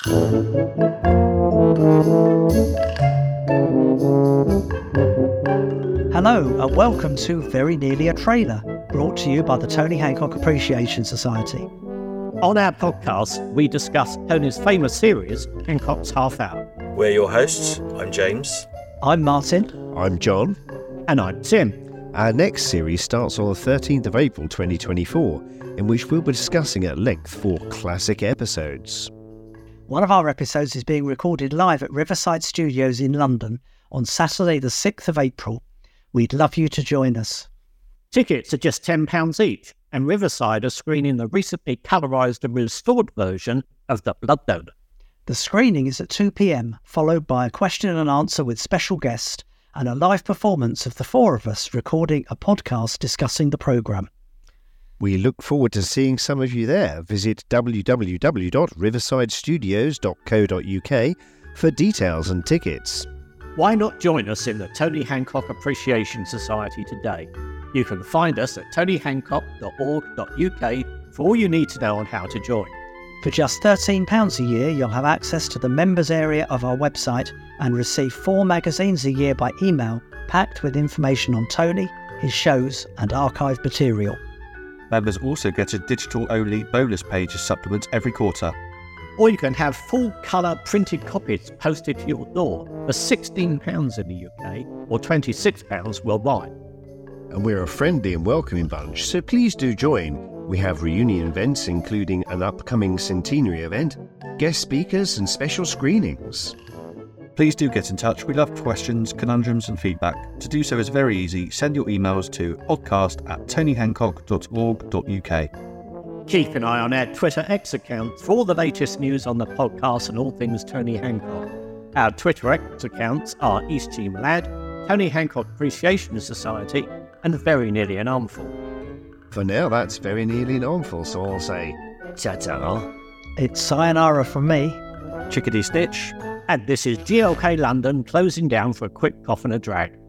Hello and welcome to Very Nearly a Trailer, brought to you by the Tony Hancock Appreciation Society. On our podcast, we discuss Tony's famous series, Hancock's Half Hour. We're your hosts. I'm James. I'm Martin. I'm John. And I'm Tim. Our next series starts on the 13th of April 2024, in which we'll be discussing at length 4 classic episodes. One of our episodes is being recorded live at Riverside Studios in London on Saturday the 6th of April. We'd love you to join us. Tickets are just £10 each, and Riverside are screening the recently colourised and restored version of The Blood Donor. The screening is at 2 p.m, followed by a question and answer with special guest and a live performance of the 4 of us recording a podcast discussing the programme. We look forward to seeing some of you there. Visit www.riversidestudios.co.uk for details and tickets. Why not join us in the Tony Hancock Appreciation Society today? You can find us at tonyhancock.org.uk for all you need to know on how to join. For just £13 a year, you'll have access to the members area of our website and receive 4 magazines a year by email, packed with information on Tony, his shows and archived material. Members also get a digital-only bonus page as supplements every quarter. Or you can have full-colour printed copies posted to your door for £16 in the UK or £26 worldwide. And we're a friendly and welcoming bunch, so please do join. We have reunion events including an upcoming centenary event, guest speakers and special screenings. Please do get in touch. We love questions, conundrums and feedback. To do so is very easy. Send your emails to podcast@tonyhancock.org.uk. Keep an eye on our Twitter X account for all the latest news on the podcast and all things Tony Hancock. Our Twitter X accounts are East Team Lad, Tony Hancock Appreciation Society, and Very Nearly an Armful. For now, that's very nearly an armful, so I'll say ta-ta. It's sayonara from me. Chickadee Stitch. And this is GLK London closing down for a quick cough and a drag.